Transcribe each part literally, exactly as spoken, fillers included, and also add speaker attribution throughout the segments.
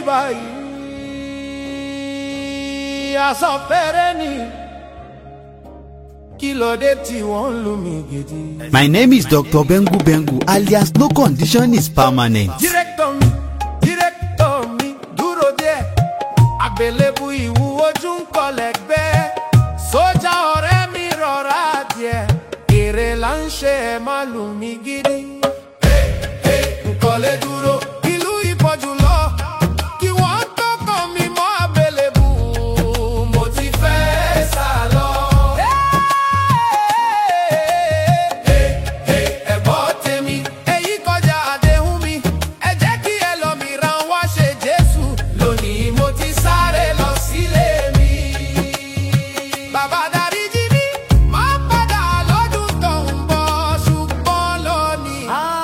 Speaker 1: báyìí aṣọ fẹ́rẹ́ ni kí ló dé tí wọ́n lù mí gidi.
Speaker 2: My name is Doctor Bengu Bengu alias no condition is permanent.
Speaker 1: Director mi director mi dúró díẹ̀ àgbélébù ìwú ojú ń kọlẹ̀ gbẹ́ sójà ọ̀rẹ́ mi rọra díẹ̀ èrè là ń ṣe ẹ̀ má lù mí gidi. Nkọ̀lé dúró ìlú ìpọ̀jù lọ kí wọ́n tó kàn mí mọ́ àgbélébù mo ti fẹ́ sá lọ. Ẹ̀bọ́ tèmi èyí kọjá àdéhùn mi ẹ jẹ́ kí ẹlòmíràn wá ṣe Jésù lónìí mo ti sáré lọ sílé mi. Bàbá dáríjì mi máa padà lọ́dún tó ń bọ̀ ṣùgbọ́n lónìí.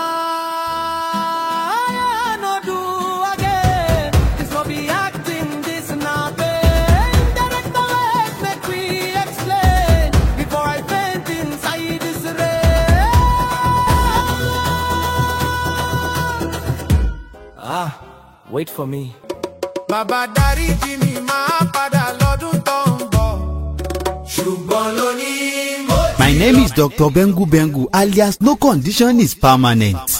Speaker 3: Ah, wait for me.
Speaker 1: Bàbá dáríjì mi máa padà lọ́dún tó ń bọ̀ ṣùgbọ́n lónìí mo ti.
Speaker 2: My name is Doctor Bengu Bengu alias no condition is permanent.